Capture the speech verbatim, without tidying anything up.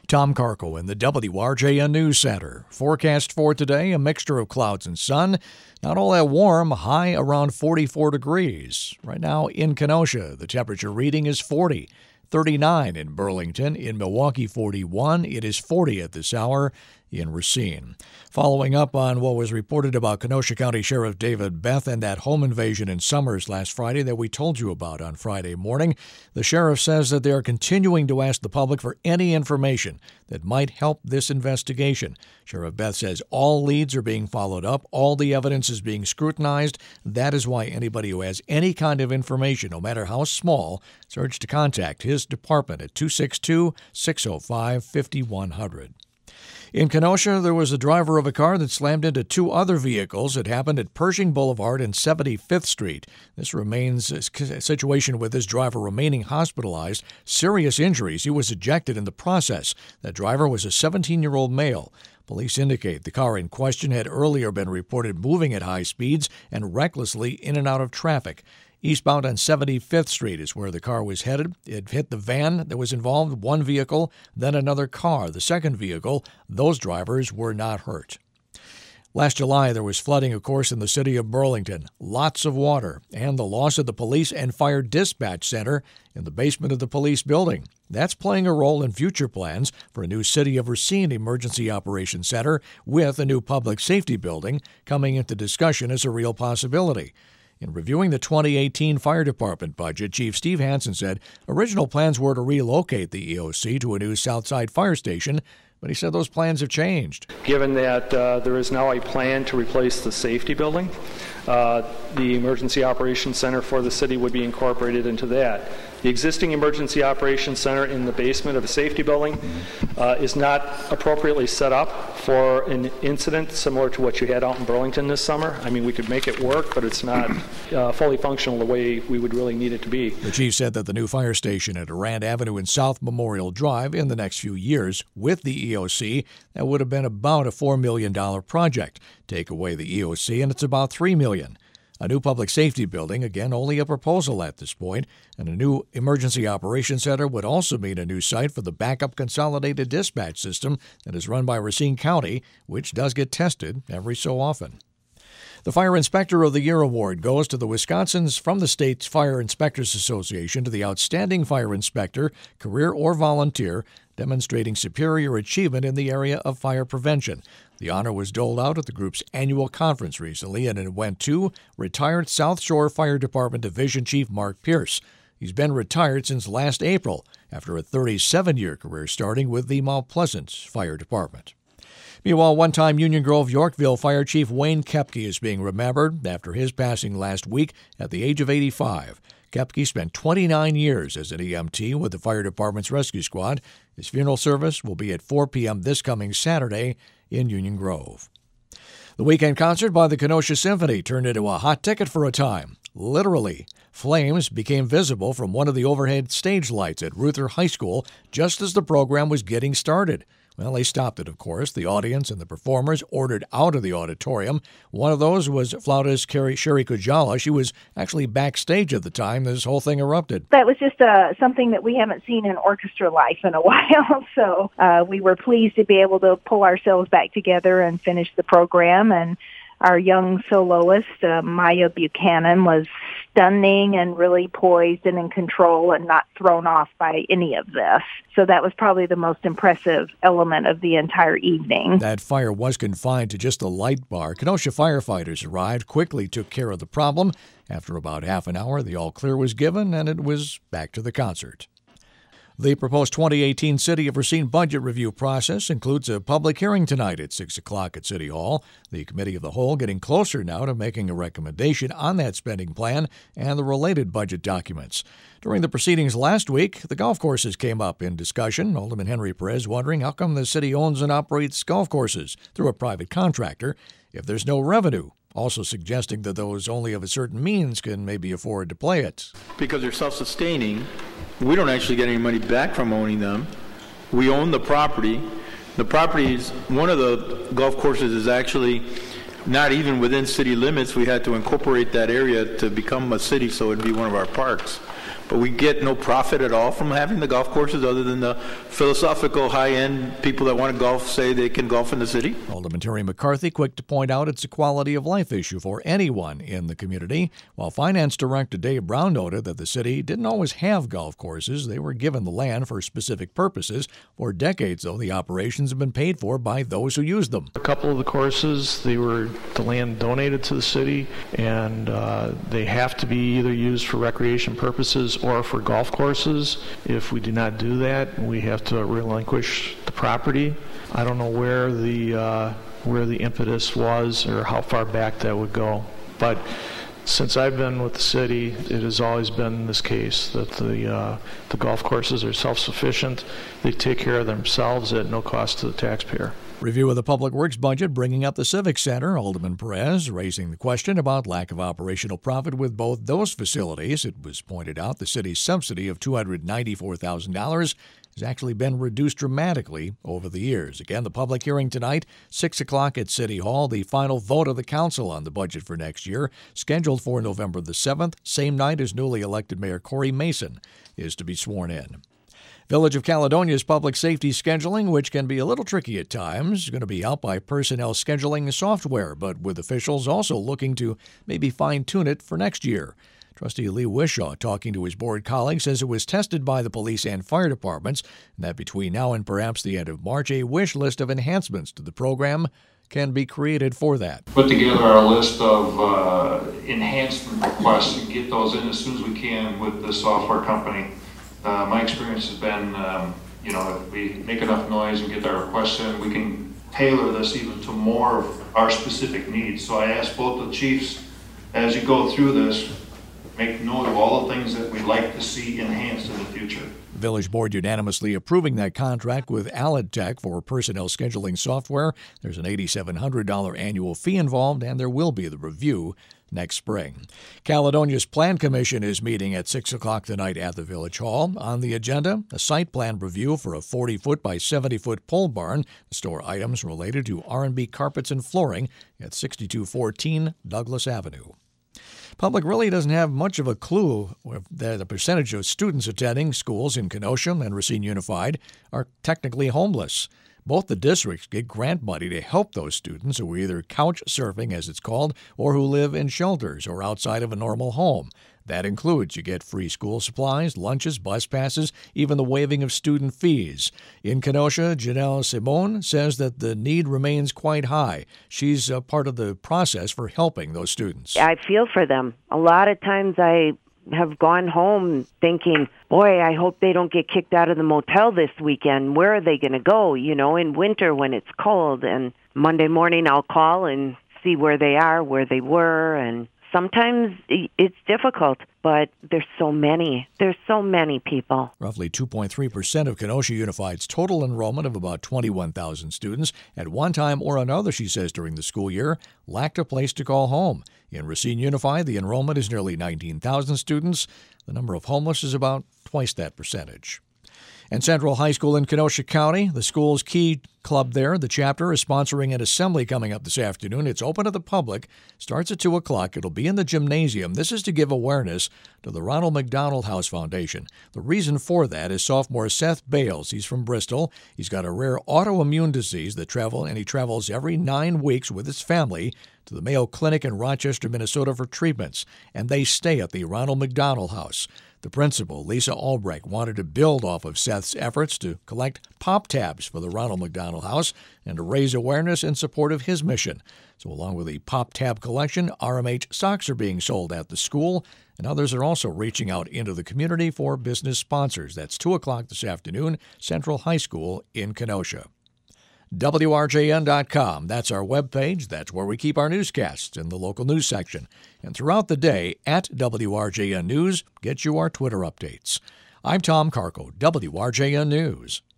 Tom Carco in the W R J N News Center. Forecast for today, a mixture of clouds and sun. Not all that warm, high around forty-four degrees. Right now in Kenosha, the temperature reading is forty. thirty-nine in Burlington. In Milwaukee, forty-one. It is forty at this hour in Racine. Following up on what was reported about Kenosha County Sheriff David Beth and that home invasion in Summers last Friday that we told you about on Friday morning, the sheriff says that they are continuing to ask the public for any information that might help this investigation. Sheriff Beth says all leads are being followed up, all the evidence is being scrutinized. That is why anybody who has any kind of information, no matter how small, is urged to contact his department at two six two, six oh five, five one zero zero. In Kenosha, there was a driver of a car that slammed into two other vehicles. It happened at Pershing Boulevard and seventy-fifth Street. This remains a situation with this driver remaining hospitalized. Serious injuries. He was ejected in the process. That driver was a seventeen-year-old male. Police indicate the car in question had earlier been reported moving at high speeds and recklessly in and out of traffic. Eastbound on seventy-fifth Street is where the car was headed. It hit the van that was involved, one vehicle, then another car. The second vehicle, those drivers were not hurt. Last July, there was flooding, of course, in the city of Burlington. Lots of water and the loss of the police and fire dispatch center in the basement of the police building. That's playing a role in future plans for a new City of Racine Emergency Operations Center with a new public safety building coming into discussion as a real possibility. In reviewing the twenty eighteen Fire Department budget, Chief Steve Hansen said original plans were to relocate the E O C to a new Southside Fire Station, but he said those plans have changed. Given that uh, there is now a plan to replace the safety building, uh, the Emergency Operations Center for the city would be incorporated into that. The existing Emergency Operations Center in the basement of a safety building uh, is not appropriately set up for an incident similar to what you had out in Burlington this summer. I mean, we could make it work, but it's not uh, fully functional the way we would really need it to be. The chief said that the new fire station at Durand Avenue and South Memorial Drive in the next few years with the E O C, that would have been about a four million dollars project. Take away the E O C and it's about three million dollars. A new public safety building, again, only a proposal at this point, and a new emergency operations center would also mean a new site for the backup consolidated dispatch system that is run by Racine County, which does get tested every so often. The Fire Inspector of the Year award goes to the Wisconsin's from the state's Fire Inspectors Association to the outstanding fire inspector, career or volunteer, demonstrating superior achievement in the area of fire prevention. The honor was doled out at the group's annual conference recently, and it went to retired South Shore Fire Department Division Chief Mark Pierce. He's been retired since last April after a thirty-seven-year career starting with the Mount Pleasant Fire Department. Meanwhile, one-time Union Grove Yorkville Fire Chief Wayne Kepke is being remembered after his passing last week at the age of eighty-five. Kepke spent twenty-nine years as an E M T with the fire department's rescue squad. His funeral service will be at four p.m. this coming Saturday in Union Grove. The weekend concert by the Kenosha Symphony turned into a hot ticket for a time. Literally, flames became visible from one of the overhead stage lights at Ruther High School just as the program was getting started. Well, they stopped it, of course. The audience and the performers ordered out of the auditorium. One of those was flautist Sherry Kujala. She was actually backstage at the time this whole thing erupted. That was just uh, something that we haven't seen in orchestra life in a while. So uh, we were pleased to be able to pull ourselves back together and finish the program. And our young soloist, uh, Maya Buchanan, was stunning and really poised and in control and not thrown off by any of this. So that was probably the most impressive element of the entire evening. That fire was confined to just a light bar. Kenosha firefighters arrived, quickly took care of the problem. After about half an hour, the all-clear was given, and it was back to the concert. The proposed twenty eighteen City of Racine budget review process includes a public hearing tonight at six o'clock at City Hall. The Committee of the Whole getting closer now to making a recommendation on that spending plan and the related budget documents. During the proceedings last week, the golf courses came up in discussion. Alderman Henry Perez wondering how come the city owns and operates golf courses through a private contractor if there's no revenue. Also suggesting that those only of a certain means can maybe afford to play it. Because they're self-sustaining, we don't actually get any money back from owning them. We own the property. The property is, one of the golf courses is actually not even within city limits. We had to incorporate that area to become a city, so it'd be one of our parks. but we get no profit at all from having the golf courses other than the philosophical high-end people that want to golf say they can golf in the city. Alderman Terry McCarthy quick to point out it's a quality of life issue for anyone in the community, while Finance Director Dave Brown noted that the city didn't always have golf courses. They were given the land for specific purposes. For decades, though, the operations have been paid for by those who use them. A couple of the courses, they were the land donated to the city, and uh, they have to be either used for recreation purposes or for golf courses. If we do not do that, we have to relinquish the property. I don't know where the uh, where the impetus was or how far back that would go, but since I've been with the city, it has always been this case that the uh, the golf courses are self-sufficient. They take care of themselves at no cost to the taxpayer. Review of the Public Works budget bringing up the Civic Center. Alderman Perez raising the question about lack of operational profit with both those facilities. It was pointed out the city's subsidy of two hundred ninety-four thousand dollars has actually been reduced dramatically over the years. Again, the public hearing tonight, six o'clock at City Hall. The final vote of the council on the budget for next year, scheduled for November the seventh, same night as newly elected Mayor Corey Mason is to be sworn in. Village of Caledonia's public safety scheduling, which can be a little tricky at times, is going to be helped by personnel scheduling software, but with officials also looking to maybe fine-tune it for next year. Trustee Lee Wishaw, talking to his board colleagues, says it was tested by the police and fire departments, and that between now and perhaps the end of March, a wish list of enhancements to the program can be created for that. Put together our list of uh, enhancement requests and get those in as soon as we can with the software company. Uh, my experience has been, um, you know, if we make enough noise and get our requests in, we can tailor this even to more of our specific needs. So I asked both the chiefs, as you go through this, make note of all the things that we'd like to see enhanced in the future. The Village Board unanimously approving that contract with Alid Tech for personnel scheduling software. There's an eight thousand seven hundred dollars annual fee involved, and there will be the review next spring. Caledonia's Plan Commission is meeting at six o'clock tonight at the Village Hall. On the agenda, a site plan review for a forty-foot by seventy-foot pole barn to store items related to R and B carpets and flooring at sixty-two fourteen Douglas Avenue. Public really doesn't have much of a clue that the percentage of students attending schools in Kenosha and Racine Unified are technically homeless. Both the districts get grant money to help those students who are either couch surfing, as it's called, or who live in shelters or outside of a normal home. That includes you get free school supplies, lunches, bus passes, even the waiving of student fees. In Kenosha, Janelle Simone says that the need remains quite high. She's a part of the process for helping those students. I feel for them. A lot of times I have gone home thinking, boy, I hope they don't get kicked out of the motel this weekend. Where are they going to go, you know, in winter when it's cold? And Monday morning I'll call and see where they are, where they were, and sometimes it's difficult, but there's so many. There's so many people. Roughly two point three percent of Kenosha Unified's total enrollment of about twenty-one thousand students at one time or another, she says, during the school year, lacked a place to call home. In Racine Unified, the enrollment is nearly nineteen thousand students. The number of homeless is about twice that percentage. And Central High School in Kenosha County, the school's key club there, the chapter, is sponsoring an assembly coming up this afternoon. It's open to the public, starts at two o'clock. It'll be in the gymnasium. This is to give awareness to the Ronald McDonald House Foundation. The reason for that is sophomore Seth Bales. He's from Bristol. He's got a rare autoimmune disease that travel, and he travels every nine weeks with his family to the Mayo Clinic in Rochester, Minnesota for treatments, and they stay at the Ronald McDonald House. The principal, Lisa Albrecht, wanted to build off of Seth's efforts to collect pop tabs for the Ronald McDonald House and to raise awareness in support of his mission. So along with the pop tab collection, R M H socks are being sold at the school, and others are also reaching out into the community for business sponsors. That's two o'clock this afternoon, Central High School in Kenosha. W R J N dot com. That's our webpage. That's where we keep our newscasts in the local news section. And throughout the day, at W R J N News, get you our Twitter updates. I'm Tom Carco, W R J N News.